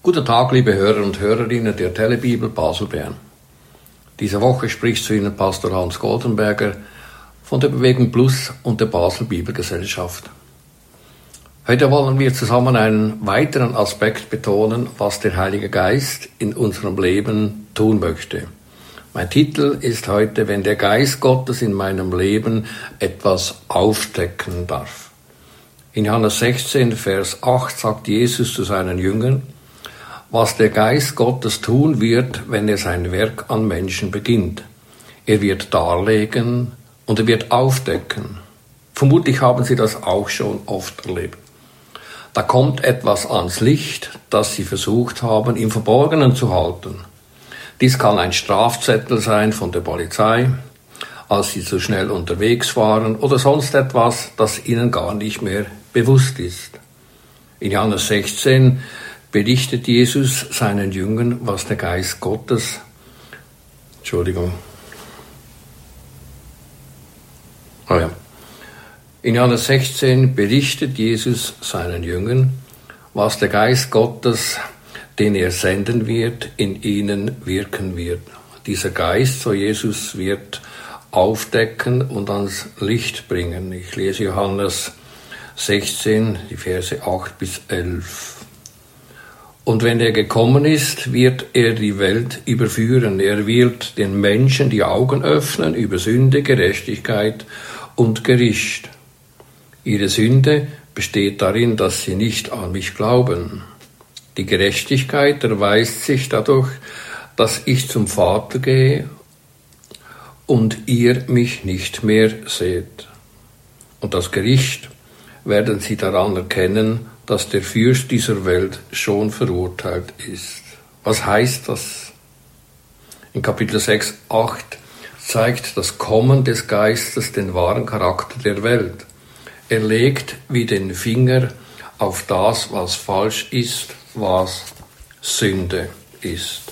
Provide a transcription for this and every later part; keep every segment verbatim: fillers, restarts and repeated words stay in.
Guten Tag, liebe Hörer und Hörerinnen der Telebibel Basel-Bern. Diese Woche spricht zu Ihnen Pastor Hans Goldenberger von der Bewegung Plus und der Basel Bibelgesellschaft. Heute wollen wir zusammen einen weiteren Aspekt betonen, was der Heilige Geist in unserem Leben tun möchte. Mein Titel ist heute, wenn der Geist Gottes in meinem Leben etwas aufdecken darf. In Johannes sechzehn, Vers acht sagt Jesus zu seinen Jüngern, was der Geist Gottes tun wird, wenn er sein Werk an Menschen beginnt. Er wird darlegen und er wird aufdecken. Vermutlich haben Sie das auch schon oft erlebt. Da kommt etwas ans Licht, das Sie versucht haben, im Verborgenen zu halten. Dies kann ein Strafzettel sein von der Polizei, als Sie zu schnell unterwegs waren, oder sonst etwas, das Ihnen gar nicht mehr bewusst ist. In Johannes sechzehn berichtet Jesus seinen Jüngern, was der Geist Gottes, Entschuldigung, oh ja. In Johannes sechzehn berichtet Jesus seinen Jüngern, was der Geist Gottes, den er senden wird, in ihnen wirken wird. Dieser Geist, so Jesus, wird aufdecken und ans Licht bringen. Ich lese Johannes sechzehn, die Verse acht bis elf. Und wenn er gekommen ist, wird er die Welt überführen. Er wird den Menschen die Augen öffnen über Sünde, Gerechtigkeit und Gericht. Ihre Sünde besteht darin, dass sie nicht an mich glauben. Die Gerechtigkeit erweist sich dadurch, dass ich zum Vater gehe und ihr mich nicht mehr seht. Und das Gericht werden sie daran erkennen, dass der Fürst dieser Welt schon verurteilt ist. Was heißt das? In Kapitel sechs, acht zeigt das Kommen des Geistes den wahren Charakter der Welt. Er legt wie den Finger auf das, was falsch ist, was Sünde ist.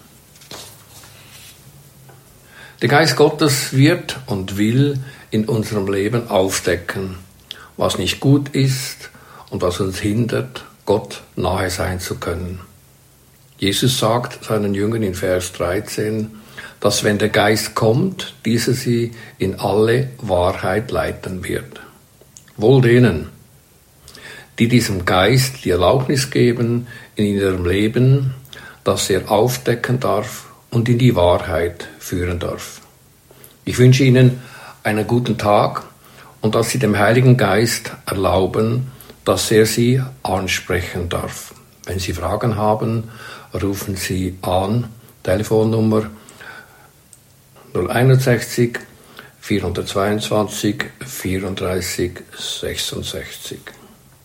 Der Geist Gottes wird und will in unserem Leben aufdecken, was nicht gut ist und was uns hindert, Gott nahe sein zu können. Jesus sagt seinen Jüngern in Vers dreizehn, dass wenn der Geist kommt, dieser sie in alle Wahrheit leiten wird. Wohl denen, die diesem Geist die Erlaubnis geben in ihrem Leben, dass er aufdecken darf und in die Wahrheit führen darf. Ich wünsche Ihnen einen guten Tag und dass Sie dem Heiligen Geist erlauben, dass er Sie ansprechen darf. Wenn Sie Fragen haben, rufen Sie an, Telefonnummer null einundsechzig, vierhundertzweiundzwanzig, vierunddreißig, sechsundsechzig.